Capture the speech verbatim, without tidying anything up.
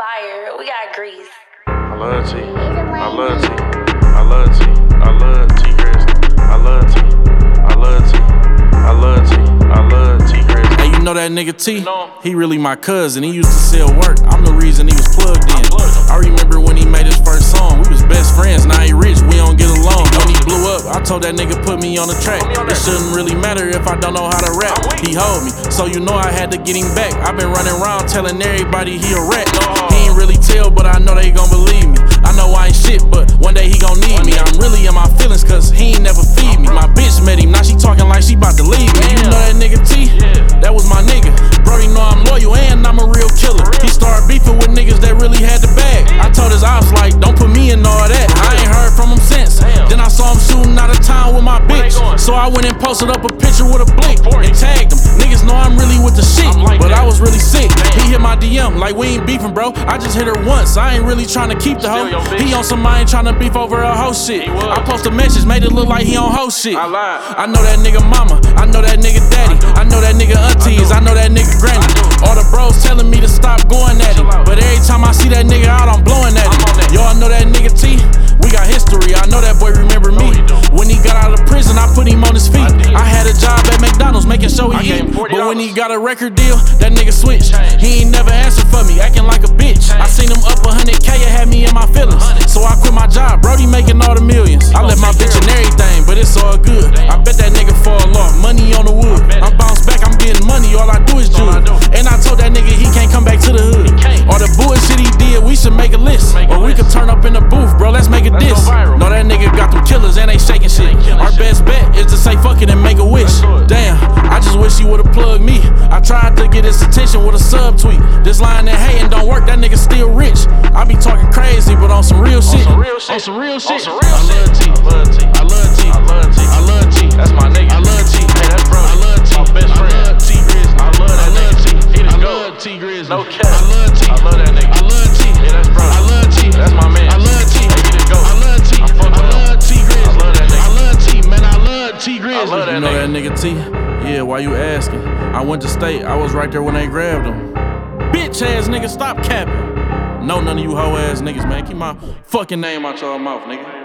fire. We got grease. I love T. I love T. I love T. I love T Grizzly. I love T. I love T. I love T. I love T Grizzly. Hey, you know that nigga T? He really my cousin. He used to sell work. I'm the reason he was plugged in. I remember when he made his first song. We was best friends. Now he rich. We don't get along. When he blew up, I told that nigga put me on the track. It shouldn't really matter if I don't know how to rap. He hold me, so you know I had to get him back. I've been running around telling everybody he a rat. He ain't really tell, but I know they gon' believe me. I know I ain't shit, but one day he gon' need me. I'm really in my feelings, cause he ain't never feed me. My bitch met him, now she talking like she bout to leave me. You know that nigga T? That was my nigga. Brody know I'm loyal and I'm a real killer. He started beefing with niggas that really had the bag. I told his ops like, don't put me in all that. I ain't heard from him since. Then I saw him shooting out of town with my bitch. So I went and posted up a picture with a blick and tagged him. Niggas know I'm really with the shit, but I was really sick. He hit my D M like we ain't beefing, bro. I just hit her once. I ain't really trying to keep the hoe. He on some I ain't trying to beef over a hoe shit. I post a message, made it look like he on hoe shit. I know that nigga mama. I know that nigga daddy. I know that nigga aunties. I know that nigga granny. All the bros telling me to stop going at him, but every time I see that nigga out, I'm blowing at him. Y'all know that nigga T? We got history. I know that boy remember me. When he got out of prison, I put him on his feet. I had a job at McDonald's making sure he eat. But when he got a record deal, that nigga switched. He ain't never answered for me, acting like a bitch. I seen him up one hundred K, it had me in my feelings. So I quit my job, Brody making all the millions. I left my bitch and everything, but it's all good. I bet that nigga fall off, money on the wood. I'm bounced back, I'm getting money, all I do is jewel. And I told that nigga he can't come back to the hood. All the bullshit he did, we should make a list. Or we could turn up in the booth, bro, let's make a diss. Know that nigga got them killers and they shaking shit. Our best bet is to say fuck it and make a wish. Damn, I just wish he would've plugged me. I tried to get his attention with a subtweet. This line that hating don't work, that nigga still rich. I be talking crazy, but on some real shit. On some real shit. I love T. I love T. I love T. I love T. I love T. That's my nigga. I love T. Hey, that's bro. I love T. My best friend. I love T Grizzly. I love that nigga T. He the goat. I love T Grizzly. No cap. I love T. I love that nigga. I love T. Yeah, that's bro. I love T. That's my man. I love T. Hey, he the goat. I love T. I love T Grizzly. I love that nigga. I love T, man. I love T Grizzly. I love that nigga. You know that nigga T? Yeah, why you asking? I went to state. I was right there when they grabbed him. Bitch ass nigga, stop capping. No, none of you hoe ass niggas, man. Keep my fucking name out your mouth, nigga.